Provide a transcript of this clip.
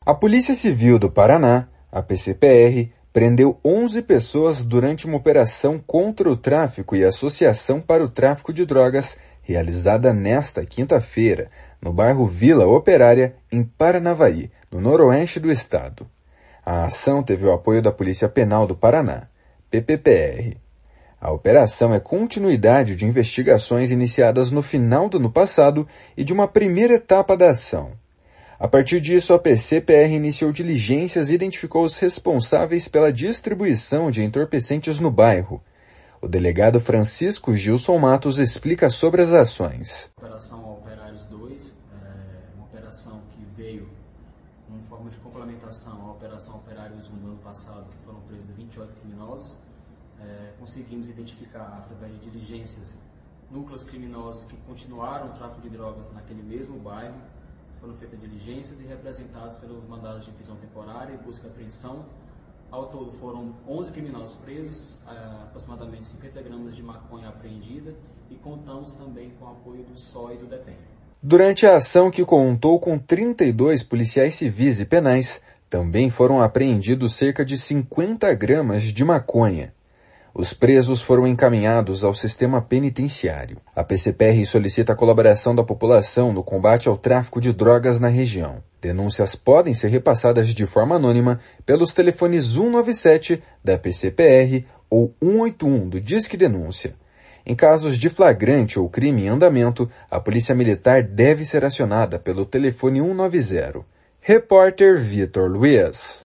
A Polícia Civil do Paraná, a PCPR, prendeu 11 pessoas durante uma operação contra o tráfico e associação para o tráfico de drogas realizada nesta quinta-feira, no bairro Vila Operária, em Paranavaí, no noroeste do estado. A ação teve o apoio da Polícia Penal do Paraná, PPPR. A operação é continuidade de investigações iniciadas no final do ano passado e de uma primeira etapa da ação. A partir disso, a PCPR iniciou diligências e identificou os responsáveis pela distribuição de entorpecentes no bairro. O delegado Francisco Gilson Matos explica sobre as ações. A Operação Operários 2 é uma operação que veio como forma de complementação à Operação Operários 1 do ano passado, que foram presos 28 criminosos. Conseguimos identificar, através de diligências, núcleos criminosos que continuaram o tráfico de drogas naquele mesmo bairro. Foram feitas diligências e representados pelos mandados de prisão temporária e busca e apreensão. Ao todo foram 11 criminosos presos, aproximadamente 50 gramas de maconha apreendida e contamos também com o apoio do SOI e do DEPEN. Durante a ação, que contou com 32 policiais civis e penais, também foram apreendidos cerca de 50 gramas de maconha. Os presos foram encaminhados ao sistema penitenciário. A PCPR solicita a colaboração da população no combate ao tráfico de drogas na região. Denúncias podem ser repassadas de forma anônima pelos telefones 197 da PCPR ou 181 do Disque Denúncia. Em casos de flagrante ou crime em andamento, a Polícia Militar deve ser acionada pelo telefone 190. Repórter Vitor Luiz.